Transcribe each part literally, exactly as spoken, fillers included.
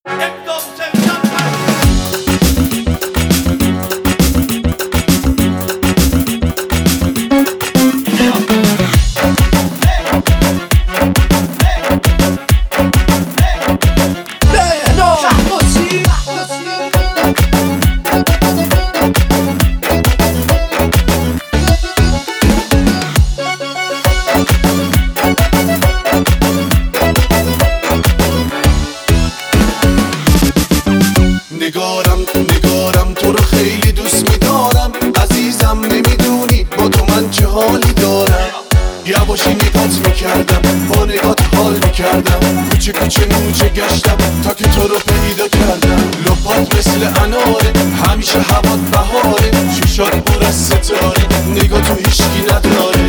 نگارم نگارم تو رو خیلی دوست میدارم عزیزم، نمیدونی با تو من چه حالی دارم. یواشی نگات میکردم، با نگات حال میکردم، کوچه کوچه نوچه گشتم تا که تو رو پیدا کردم. لپات مثل اناره، همیشه هوات بهاره، چشات پر از ستاره، نگاه تو هیشکی نداره.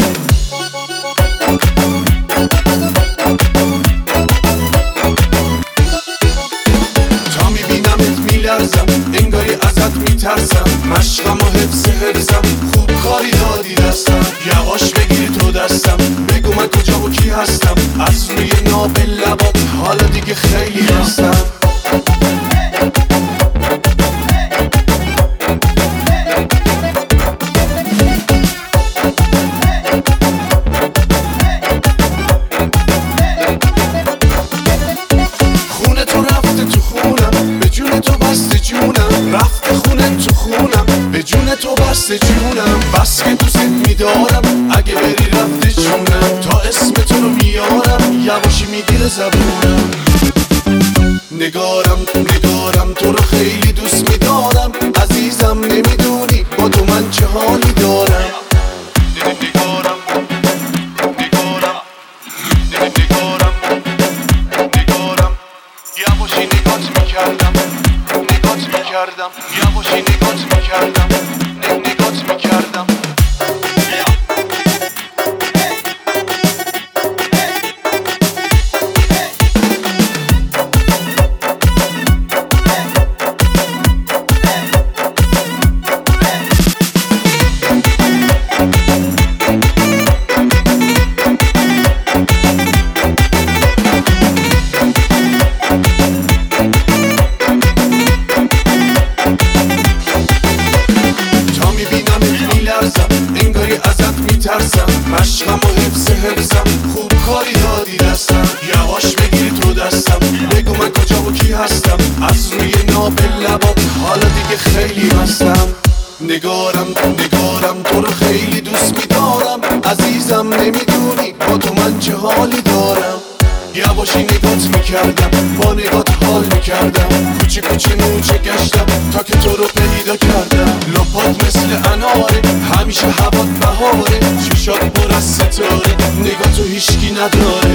تا میبینمت میلرزم، انگاری ازت میترسم، مشقم و حفظ حفظم، خوب کاری دادی دستم. یواش بگیر تو دستم، بگو من کجا و کی هستم، از روی ناب لبات حالا دیگه خیلی هستم. خونه تو رفته تو خونم، به جون تو بسته جونم، رفته خونه تو خونم، به جون تو بسته جونم. بس که دوست میدارم، اگه بری رفته جونم، تا اسم تو رو میارم، یواشی میگیره زبونم. نگارم نگارم تو رو خیلی دوست میدارم عزیزم، نمیدونی با تو من چه حالی دارم. نگارم نگارم نگارم نگارم یواشی نگات میکردم، نگات میکردم، یواشی نگات میکردم، نگات میکردم. انگاری ازت میترسم، مشقم و حفظ حفظم، خوب کاری دادی دستم. یواش بگیر تو دستم، بگو من کجا و کی هستم، از روی ناب لبات حالا دیگه خیلی هستم. نگارم نگارم تو رو خیلی دوست میدارم عزیزم، نمیدونی با تو من چه حالی دارم. یواشی نگات میکردم، با نگات حال میکردم، کوچه کوچه نوچه گشتم تا که تو رو پیدا کردم. لپات مثل اناره، همیشه هوات بهاره، چشات پر از ستاره، نگاه تو هیشکی نداره.